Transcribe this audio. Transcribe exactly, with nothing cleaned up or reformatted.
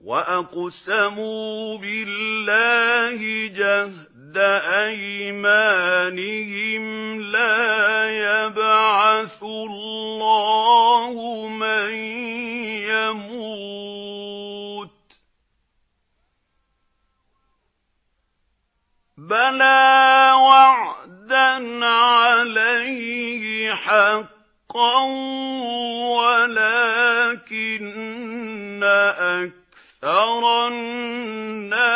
وَأَقْسَمُوا بِاللَّهِ جَهْدَ أَيْمَانِهِمْ لَا يَبْعَثُ اللَّهُ مَن يَمُوتُ ۚ بَلَىٰ وَعْدًا عَلَيْهِ حَقًّا وَلَٰكِنَّ أَكْثَرَ النَّاسِ